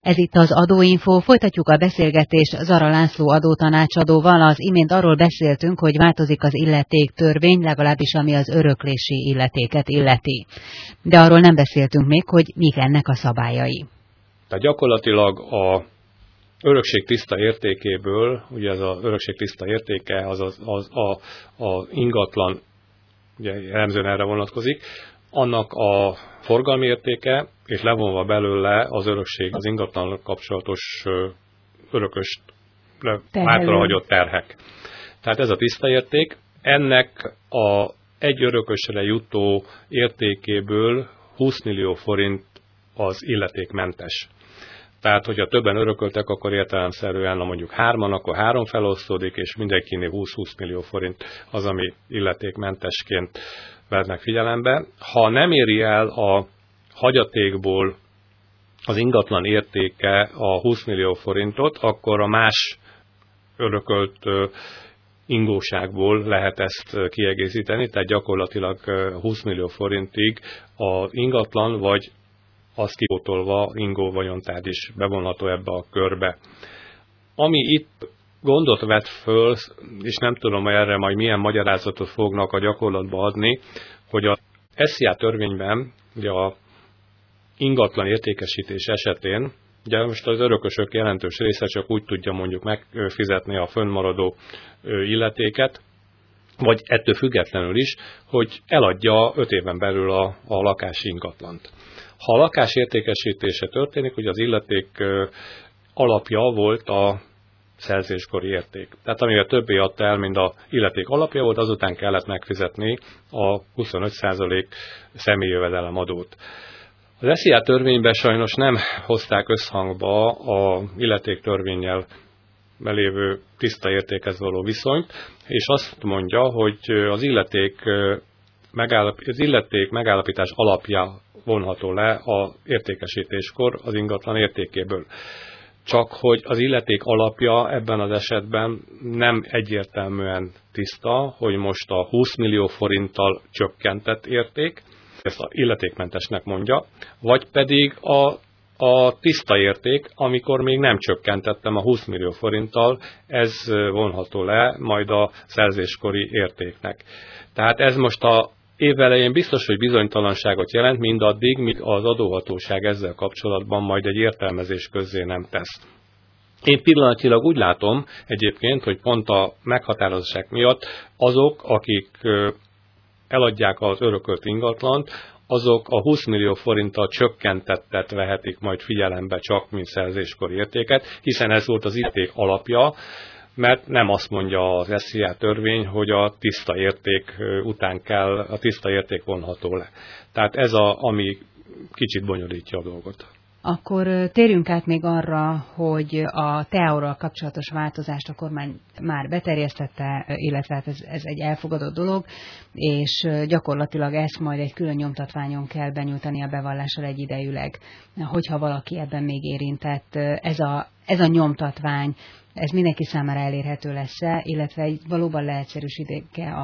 Ez itt az Adóinfo, folytatjuk a beszélgetést Zara László adótanácsadóval. Az imént arról beszéltünk, hogy változik az illetéktörvény, legalábbis ami az öröklési illetéket illeti. De arról nem beszéltünk még, hogy mik ennek a szabályai. Tehát gyakorlatilag a örökség tiszta értékéből, ugye ez az örökség tiszta értéke, az ingatlan, ugye jellemzően erre vonatkozik, annak a forgalmi értéke, és levonva belőle az örökség, az ingatlan kapcsolatos örökös hátrahagyott terhek. Tehát ez a tiszta érték. Ennek egy örökösre jutó értékéből 20 millió forint az illetékmentes. Tehát, hogyha többen örököltek, akkor értelemszerűen, ha mondjuk 3-an, akkor 3 felosztódik, és mindenkinél 20-20 millió forint az, ami illetékmentesként vennek figyelembe. Ha nem éri el a hagyatékból az ingatlan értéke a 20 millió forintot, akkor a más örökölt ingóságból lehet ezt kiegészíteni, tehát gyakorlatilag 20 millió forintig az ingatlan, vagy azt kipótolva ingó vagyontárgy is bevonható ebbe a körbe. Ami itt gondot vet föl, és nem tudom, hogy erre majd milyen magyarázatot fognak a gyakorlatba adni, hogy a SZIA törvényben, ugye a ingatlan értékesítés esetén, ugye most az örökösök jelentős része csak úgy tudja mondjuk megfizetni a fönnmaradó illetéket, vagy ettől függetlenül is, hogy eladja 5 éven belül a lakási ingatlant. Ha a lakás értékesítése történik, hogy az illeték alapja volt a szerzéskori érték. Tehát amivel többé adta el, mint a illeték alapja volt, azután kellett megfizetni a 25% személyi jövedelemadót. Az SZIA törvényben sajnos nem hozták összhangba az illetéktörvénnyel belévő tiszta értékhez való viszonyt, és azt mondja, hogy az illeték megállapítás alapja vonható le az értékesítéskor az ingatlan értékéből. Csak hogy az illeték alapja ebben az esetben nem egyértelműen tiszta, hogy most a 20 millió forinttal csökkentett érték, ezt a illetékmentesnek mondja, vagy pedig a tiszta érték, amikor még nem csökkentettem a 20 millió forinttal, ez vonható le majd a szerzéskori értéknek. Tehát ez most a év elején biztos, hogy bizonytalanságot jelent, mindaddig, míg az adóhatóság ezzel kapcsolatban majd egy értelmezés közzé nem tesz. Én pillanatilag úgy látom egyébként, hogy pont a meghatározások miatt azok, akik eladják az örökölt ingatlant, azok a 20 millió forinttal csökkentettet vehetik majd figyelembe csak, mint szerzéskori értéket, hiszen ez volt az illeték alapja, mert nem azt mondja az SZIA törvény, hogy a tiszta érték után kell, a tiszta érték vonható le. Tehát ez ami kicsit bonyolítja a dolgot. Akkor térjünk át még arra, hogy a TEAO-ral kapcsolatos változást a kormány már beterjesztette, illetve hát ez egy elfogadott dolog, és gyakorlatilag ezt majd egy külön nyomtatványon kell benyújtani a bevallással egyidejűleg, hogyha valaki ebben még érintett. Ez a nyomtatvány, ez mindenki számára elérhető lesz-e, illetve valóban leegyszerűsítik-e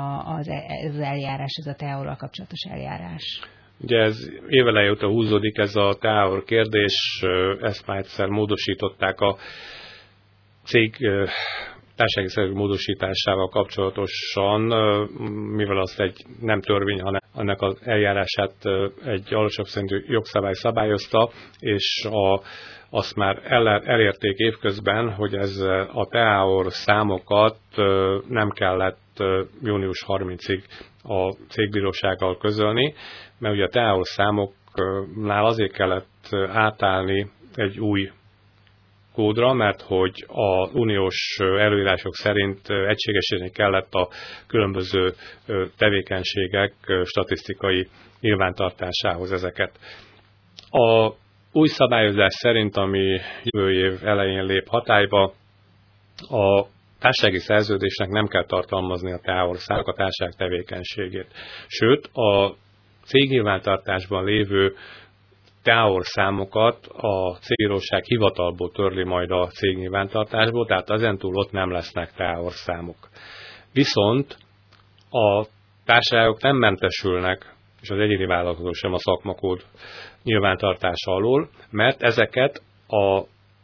az eljárás, ez a TEAO-ral kapcsolatos eljárás? Ugye ez évelején óta húzódik ez a TEAO kérdés, ezt már egyszer módosították a cég társasági szervezet módosításával kapcsolatosan, mivel azt egy nem törvény, hanem annak az eljárását egy alacsonyabb szintű jogszabály szabályozta, és azt már elérték évközben, hogy ez a TEAO számokat nem kellett június 30-ig a cégbírósággal közölni, mert ugye a TEAO számoknál azért kellett átállni egy új kódra, mert hogy az uniós előírások szerint egységesíteni kellett a különböző tevékenységek statisztikai nyilvántartásához ezeket. A új szabályozás szerint, ami jövő év elején lép hatályba, a társasági szerződésnek nem kell tartalmazni a TEAO számokat, a társaság tevékenységét. Sőt, a cégnyilvántartásban lévő TEAO számokat a cégbíróság hivatalból törli majd a cégnyilvántartásból, tehát ezentúl ott nem lesznek TEAO számok. Viszont a társaságok nem mentesülnek, és az egyéni vállalkozó sem a szakmakód nyilvántartása alól, mert ezeket a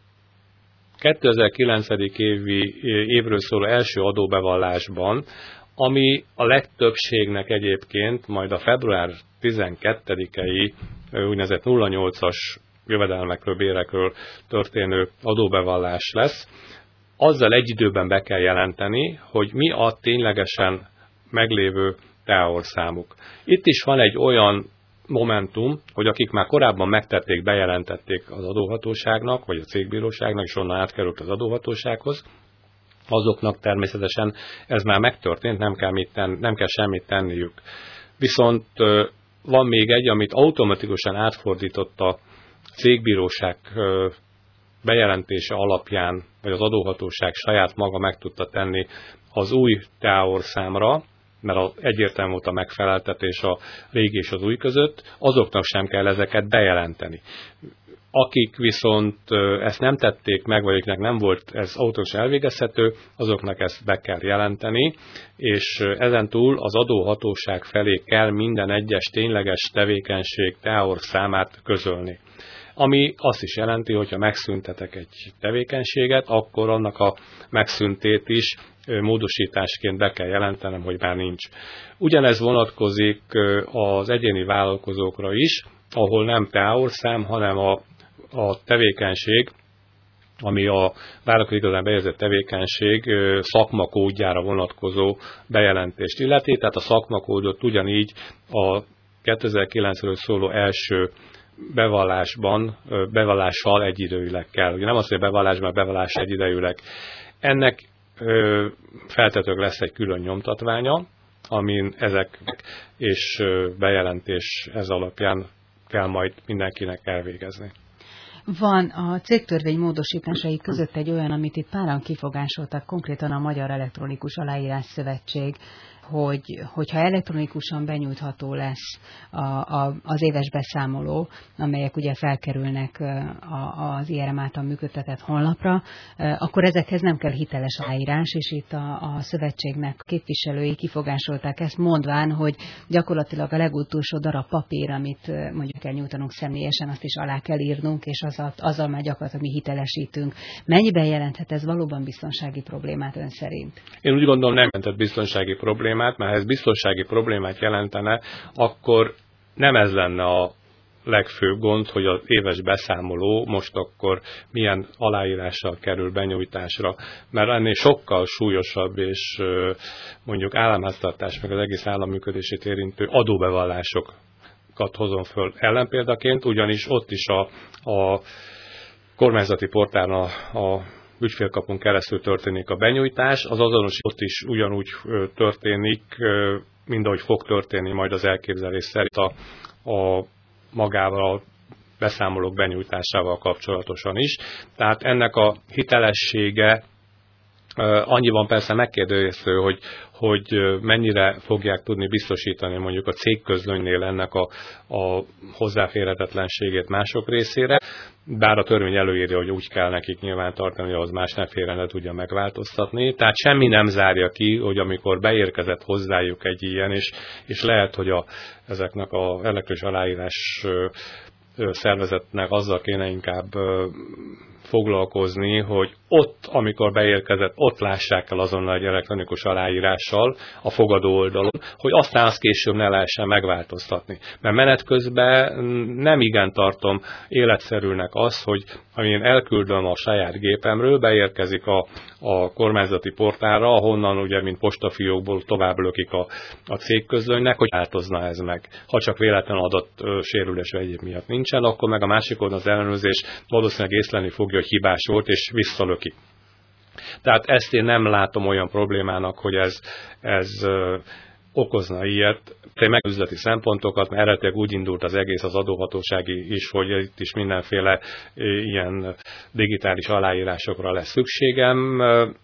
2009. évről szóló első adóbevallásban, ami a legtöbbségnek egyébként majd a február 12-i úgynevezett 08-as jövedelmekről, bérekről történő adóbevallás lesz, azzal egy időben be kell jelenteni, hogy mi a ténylegesen meglévő teaorszámuk. Itt is van egy olyan momentum, hogy akik már korábban megtették, bejelentették az adóhatóságnak, vagy a cégbíróságnak, és onnan átkerült az adóhatósághoz, azoknak természetesen ez már megtörtént, nem kell semmit tenniük. Viszont van még egy, amit automatikusan átfordított a cégbíróság bejelentése alapján, vagy az adóhatóság saját maga meg tudta tenni az új teaorszámra, mert egyértelmű volt a megfeleltetés a régi és az új között, azoknak sem kell ezeket bejelenteni. Akik viszont ezt nem tették meg, vagy akiknek nem volt ez automatikusan elvégezhető, azoknak ezt be kell jelenteni, és ezentúl az adóhatóság felé kell minden egyes tényleges tevékenység teaorszámát közölni. Ami azt is jelenti, hogy ha megszüntetek egy tevékenységet, akkor annak a megszüntét is módosításként be kell jelentenem, hogy már nincs. Ugyanez vonatkozik az egyéni vállalkozókra is, ahol nem teaorszám, hanem a tevékenység, ami a vállalkozókban bejegyzett tevékenység szakmakódjára vonatkozó bejelentést illeti, tehát a szakmakódot ugyanígy a 2009-ről szóló első bevallással egyidejűleg kell. Ugye nem az, hogy bevallásban, bevallás egyidejűleg. Ennek feltetőleg lesz egy külön nyomtatványa, amin ezek és bejelentés ez alapján kell majd mindenkinek elvégezni. Van a cégtörvény módosításai között egy olyan, amit itt páran kifogásoltak, konkrétan a Magyar Elektronikus Aláírás Szövetség, hogyha elektronikusan benyújtható lesz az éves beszámoló, amelyek ugye felkerülnek az IRM által működtetett honlapra, akkor ezekhez nem kell hiteles aláírás, és itt a szövetségnek képviselői kifogásolták ezt, mondván, hogy gyakorlatilag a legutolsó darab papír, amit mondjuk kell nyújtanunk személyesen, azt is alá kell írnunk, és azzal már gyakorlatilag mi hitelesítünk. Mennyiben jelenthet ez valóban biztonsági problémát ön szerint? Én úgy gondolom, nem jelentett biztonsági problémát, mert ha ez biztonsági problémát jelentene, akkor nem ez lenne a legfőbb gond, hogy az éves beszámoló most akkor milyen aláírással kerül benyújtásra, mert ennél sokkal súlyosabb és mondjuk államháztartás, meg az egész állam működését érintő adóbevallásokat hozom föl ellenpéldaként, ugyanis ott is a kormányzati portálon a ügyfélkapun keresztül történik a benyújtás, az azonosítás ott is ugyanúgy történik, mint ahogy fog történni majd az elképzelés szerint a magával a beszámolók benyújtásával kapcsolatosan is. Tehát ennek a hitelessége annyiban persze megkérdőjelezhető, hogy mennyire fogják tudni biztosítani mondjuk a cégközlönynél ennek a hozzáférhetetlenségét mások részére, bár a törvény előírja, hogy úgy kell nekik nyilván tartani, hogy az más ne félre ne tudja megváltoztatni. Tehát semmi nem zárja ki, hogy amikor beérkezett hozzájuk egy ilyen, és lehet, hogy ezeknek az elektronikus aláírás szervezetnek azzal kéne inkább foglalkozni, hogy ott, amikor beérkezett, ott lássák el azonnal egy elektronikus aláírással a fogadó oldalon, hogy aztán azt később ne lehessen megváltoztatni. Mert menet közben nem igen tartom életszerűnek az, hogy amilyen elküldöm a saját gépemről, beérkezik a kormányzati portálra, ahonnan ugye, mint postafiókból tovább lökik a cégközlönynek, hogy változna ez meg. Ha csak véletlen adott sérülés vagy egyéb miatt nincsen, akkor meg a másik oldalon az ellenőrzés valószínűleg észlelni fogja, hogy hibás volt, és visszalöki. Tehát ezt én nem látom olyan problémának, hogy ez okozna ilyet, meg üzleti szempontokat, mert eredetileg úgy indult az egész az adóhatósági is, hogy itt is mindenféle ilyen digitális aláírásokra lesz szükségem.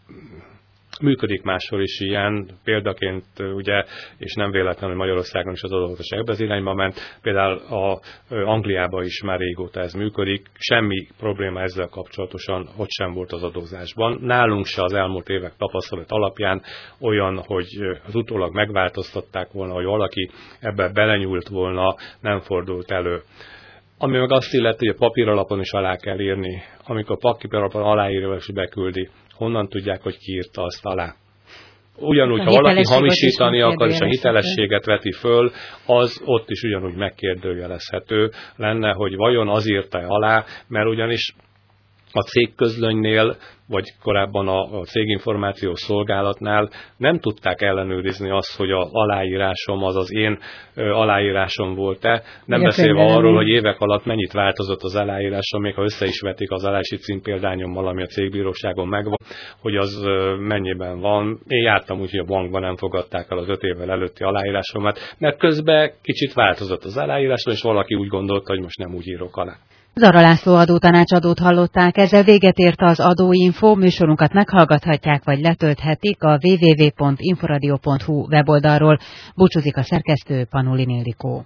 Működik máshol is ilyen, példaként ugye, és nem véletlenül Magyarországon is az adóhatóság ebbe az irányba ment, például Angliában is már régóta ez működik, semmi probléma ezzel kapcsolatosan, ott sem volt az adózásban. Nálunk se az elmúlt évek tapasztalat alapján olyan, hogy az utólag megváltoztatták volna, hogy valaki ebbe belenyúlt volna, nem fordult elő. Ami meg azt illeti, hogy a papíralapon is alá kell írni. Amikor papíralapon aláírva is beküldi, honnan tudják, hogy ki írta azt alá? Ugyanúgy, ha valaki hamisítani akar, és a hitelességet veti föl, az ott is ugyanúgy megkérdőjelezhető lenne, hogy vajon az írta alá, mert ugyanis a cégközlönynél, vagy korábban a céginformációs szolgálatnál nem tudták ellenőrizni azt, hogy az aláírásom az én aláírásom volt-e, nem beszélve arról, hogy évek alatt mennyit változott az aláírásom, még ha össze is vetik az aláírási címpéldányommal, ami a cégbíróságon megvan, hogy az mennyiben van. Én jártam úgy, hogy a bankban nem fogadták el az 5 évvel előtti aláírásomat, mert közben kicsit változott az aláírásom, és valaki úgy gondolta, hogy most nem úgy írok alá. Zara László adótanácsadót hallották, ezzel véget ért az Adóinfo, műsorunkat meghallgathatják vagy letölthetik a www.inforadio.hu weboldalról. Búcsúzik a szerkesztő, Panulin Ildikó.